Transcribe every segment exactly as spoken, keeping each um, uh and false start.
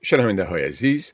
شنونده های عزیز،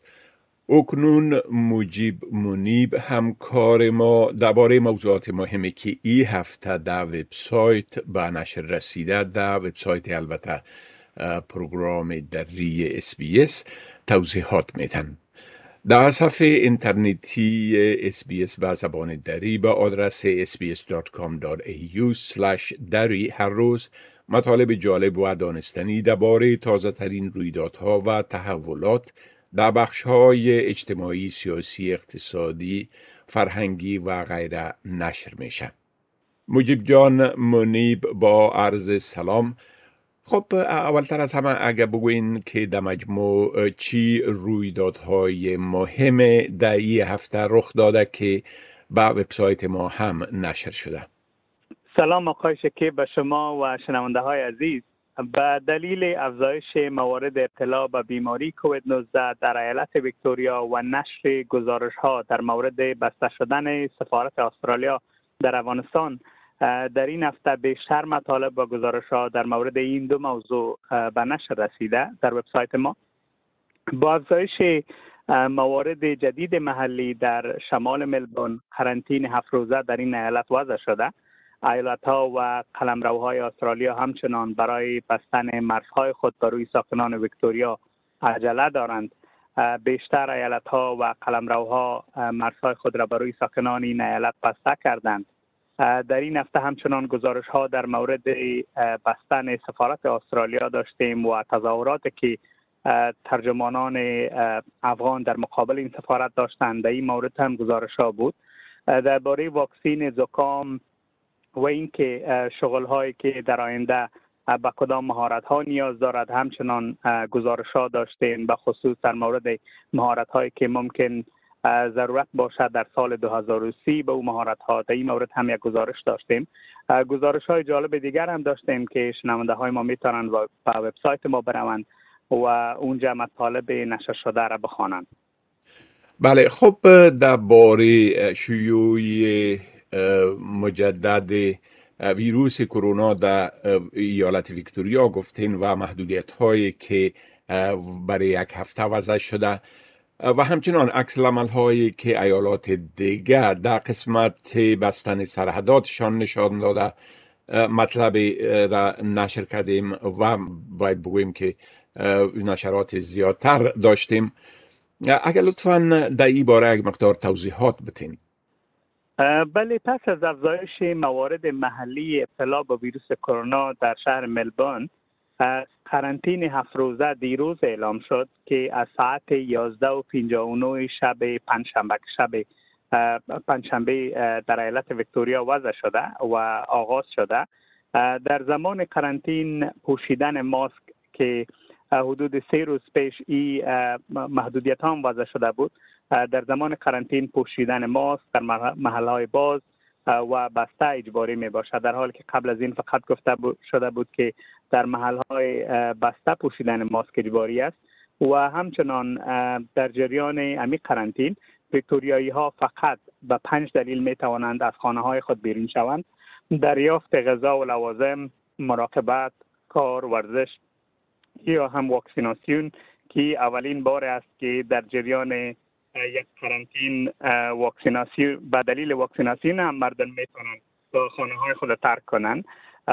اکنون مجیب منیب همکار ما درباره موضوعات مهمی که این هفته در وبسایت به نشر رسیده، در وبسایت البته پروگرام دری اس بی اس توضیحات میتن. در صفحه اینترنتی اس بی اس به زبان دری به آدرس اس بی اس دات کام دات ای یو اسلش دری هر روز مطالب جالب و دانستنی درباره تازه ترین رویدادها و تحولات در بخش‌های اجتماعی، سیاسی، اقتصادی، فرهنگی و غیره نشر میشه. مجیب جان منیب با عرض سلام. خب اولتر از همه اگه بگوین که در مجموع چی رویدادهای مهم در این هفته رخ داده که به وبسایت ما هم نشر شده. سلام آقای شکیب به شما و شنونده های عزیز. به دلیل افزایش موارد ابتلا به بیماری کووید نوزده در ایالت ویکتوریا و نشر گزارش ها در مورد بسته شدن سفارت استرالیا در افغانستان، در این هفته بیشتر مطالب و گزارش ها در مورد این دو موضوع به نشر رسیده در وبسایت ما. با افزایش موارد جدید محلی در شمال ملبورن، قرنطینه هفت روزه در این ایالت وضع شده. ایالت‌ها و قلمروهای استرالیا همچنان برای بستن مرزهای خود بر روی ساکنان ویکتوریا عجله دارند. بیشتر ایالت‌ها و قلمروها مرزهای خود را بر روی ساکنان این ایالت بسته کردند. در این هفته همچنان گزارش‌ها در مورد بستن سفارت استرالیا داشتیم و تظاهراتی که ترجمانان افغان در مقابل این سفارت داشتند. در این مورد هم گزارش‌ها بود درباره واکسین زکام و اینکه شغل‌هایی که در آینده به کدام مهارت‌ها نیاز دارد. همچنان گزارش‌ها داشتیم به خصوص در مورد مهارت‌هایی که ممکن ضرورت باشد در سال دو هزار و سی به اون مهارت‌ها. در این مورد هم یک گزارش داشتیم. گزارش‌های جالب دیگر هم داشتیم که شنونده‌های ما می‌تونند به وبسایت ما بروند و اونجا مطالب نشر شده را بخوانند. بله، خب درباره شیوع مجدد ویروس کرونا در ایالت ویکتوریا گفتین و محدودیت هایی که برای یک هفته وضع شده و همچنان عکس العمل هایی که ایالات دیگر در قسمت بستن سرحداتشان نشان داده مطلب را نشر کردیم و باید بگوییم که نشرات زیادتر داشتیم. اگر لطفاً در این باره یک مقدار توضیحات بتین. بله، پس از افزایش موارد محلی ابتلا به ویروس کرونا در شهر ملبورن، قرنطینه هفت روزه دیروز اعلام شد که از ساعت یازده و پنجاه و نه شب پنجشنبه شب پنجشنبه در ایالت ویکتوریا وضع شده و آغاز شده. در زمان قرنطین پوشیدن ماسک که حدود سه روز پیش این محدودیت هم وضع شده بود، در زمان قرنطین پوشیدن ماسک در محلهای باز و بسته اجباری می باشد، در حالی که قبل از این فقط گفته شده بود که در محلهای بسته پوشیدن ماسک اجباری است. و همچنان در جریان امی قرنطین ویکتوریایی ها فقط به پنج دلیل می توانند از خانه های خود بیرون شوند: دریافت غذا و لوازم، مراقبت، کار، ورزش یا هم واکسیناسیون که اولین بار است که در جریان یک قرنطین واکسیناسیون به دلیل واکسیناسیون هم مردم میتونن با خانه های خود ترک کنن.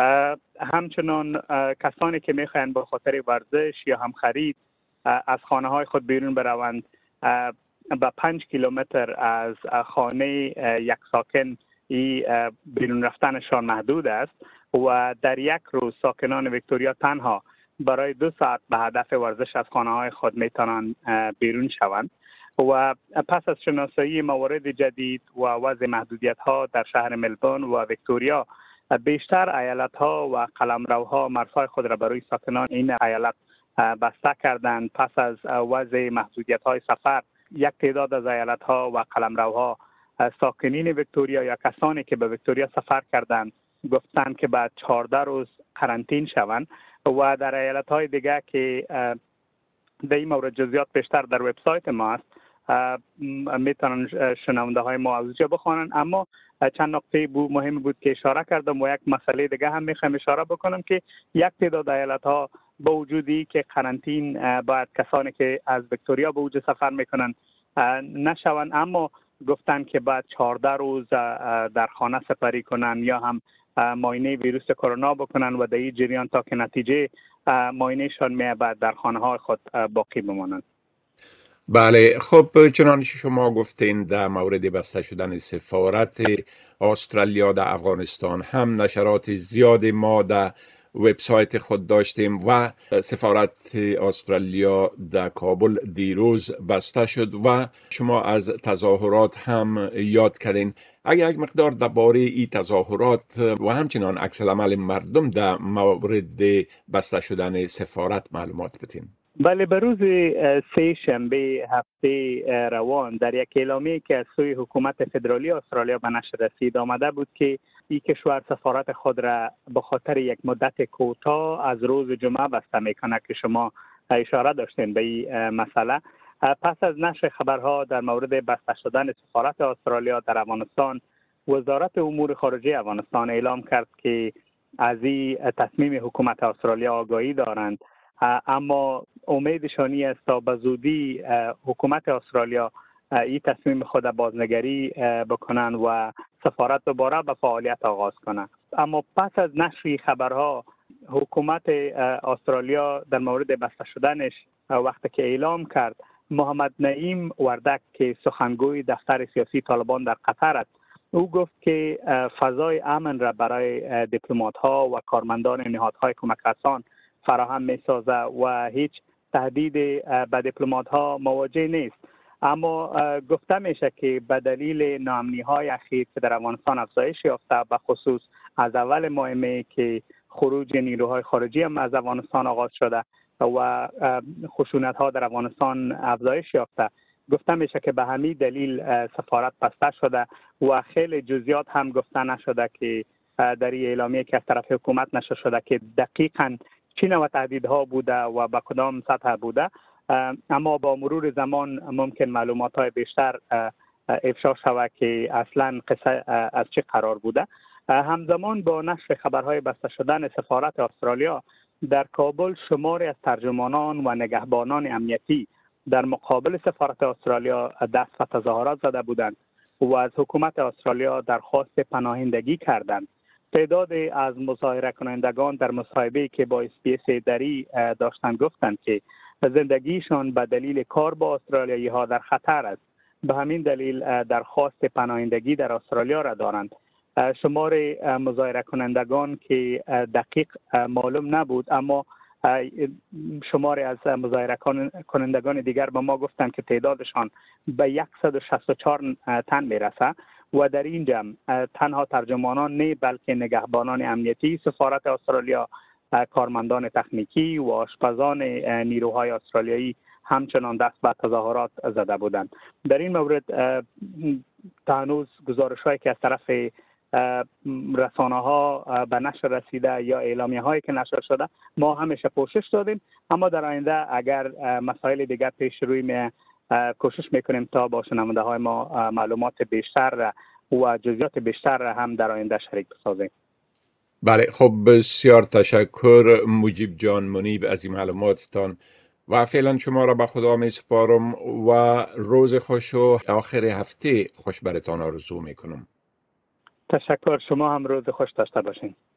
همچنان کسانی که میخواین با خاطر ورزش یا هم خرید از خانه های خود بیرون بروند، به پنج کیلومتر از خانه یک ساکن ای بیرون رفتنشان محدود است و در یک روز ساکنان ویکتوریا تنها برای دو ساعت به هدف ورزش از خانه های خود میتونن بیرون شوند. و پس از شناسایی موارد جدید و وضع محدودیت ها در شهر ملبورن و ویکتوریا، بیشتر ایالت ها و قلمروها مرزهای خود را برای ساکنان این ایالت بسته کردند. پس از وضع محدودیت های سفر، یک تعداد از ایالت ها و قلمروها ساکنین ویکتوریا یا کسانی که به ویکتوریا سفر کردند گفتند که بعد چهارده روز قرنطین شوند. و در ایالت های دیگه که در این مورد جزئیات بیشتر در وبسایت ما است، میتونن شنونده های ما از اونجا بخوانن. اما چند نقطه بود مهم بود که اشاره کردم و یک مسئله دیگه هم میخوام اشاره بکنم که یک تعداد ایالت ها با وجودی که قرنطین باید کسانی که از ویکتوریا به اوج سفر میکنن نشون، اما گفتن که بعد چهارده روز در خانه سپری کنن یا هم معاینه ویروس کرونا بکنن و در این جریان تا که نتیجه معاینهشان می بعد در خانه های خود باقی بمانند. بله، خب چنانچه شما گفتین در مورد بسته شدن سفارت استرالیا در افغانستان هم نشرات زیاد ما در وبسایت خود داشتیم و سفارت استرالیا در کابل دیروز بسته شد و شما از تظاهرات هم یاد کردین. اگر یک مقدار درباره این تظاهرات و همچنان عکس العمل مردم در مورد بسته شدن سفارت معلومات بدین. بله، به روز سه شنبه هفته روان در یک اعلامیه که از سوی حکومت فدرالی استرالیا به نشر رسید آمده بود که این کشور سفارت خود را به خاطر یک مدت کوتاه از روز جمعه بسته میکنه که شما اشاره داشتین به این مسئله. پس از نشر خبرها در مورد بسته شدن سفارت استرالیا در افغانستان، وزارت امور خارجه افغانستان اعلام کرد که از این تصمیم حکومت استرالیا آگاهی دارند، اما امیدشانی است تا به زودی حکومت استرالیا این تصمیم خود بازنگری بکنن و سفارت دوباره به فعالیت آغاز کنند. اما پس از نشر خبرها حکومت استرالیا در مورد بسته شدنش وقتی که اعلام کرد، محمد نعیم وردک که سخنگوی دفتر سیاسی طالبان در قطر است، او گفت که فضای امن را برای دیپلمات ها و کارمندان نهادهای کمک رسان فراهم می سازه و هیچ تهدید به دیپلمات ها مواجه نیست. اما گفته میشه که به دلیل ناامنی های اخیر که در افغانستان افزایش یافته، به خصوص از اول ماه می که خروج نیروهای خارجی هم از افغانستان آغاز شده و خشونت ها در افغانستان افزایش یافته، گفته میشه که به همین دلیل سفارت بسته شده و خیلی جزئیات هم گفته نشده که در این اعلامیه که از طرف حکومت نشر شده که دقیقاً چه نوع تهدیدها بوده و به کدام سطح بوده. اما با مرور زمان ممکن معلومات های بیشتر افشا شود که اصلا قصه از چه قرار بوده. همزمان با نشر خبرهای بسته شدن سفارت استرالیا در کابل، شماری از ترجمانان و نگهبانان امنیتی در مقابل سفارت استرالیا دست به تظاهرات زده بودند و از حکومت استرالیا درخواست پناهندگی کردند. تعداد از مظاهره کنندگان در مصاحبه‌ای که با اس بی اس دری داشتند گفتند که زندگیشان به دلیل کار با استرالیایی ها در خطر است. به همین دلیل درخواست پناهندگی در استرالیا را دارند. شمار مظاهره کنندگان که دقیق معلوم نبود، اما شماری از مظاهره کنندگان دیگر به ما گفتند که تعدادشان به صد و شصت و چهار تن میرسه و در این جمع تنها ترجمانان نه بلکه نگهبانان امنیتی سفارت استرالیا، کارمندان تکنیکی و آشپزان نیروهای استرالیایی همچنان دست به تظاهرات زده بودند. در این مورد تا هنوز گزارش‌هایی که از طرف رسانه ها به نشر رسیده یا اعلامیه هایی که نشر شده، ما همیشه کوشش دادیم، اما در آینده اگر مسائل دیگر پیش روی می کوشش میکنیم تا با شنونده های ما معلومات بیشتر و جزئیات بیشتر هم در آینده شریک بسازیم. بله، خب بسیار تشکر مجیب جان منیب از این معلوماتتان و فعلا شما را به خدا می سپارم و روز خوش و آخر هفته خوش برتان آرزو میکنم. تشکر، شما هم روز خوش داشته باشین.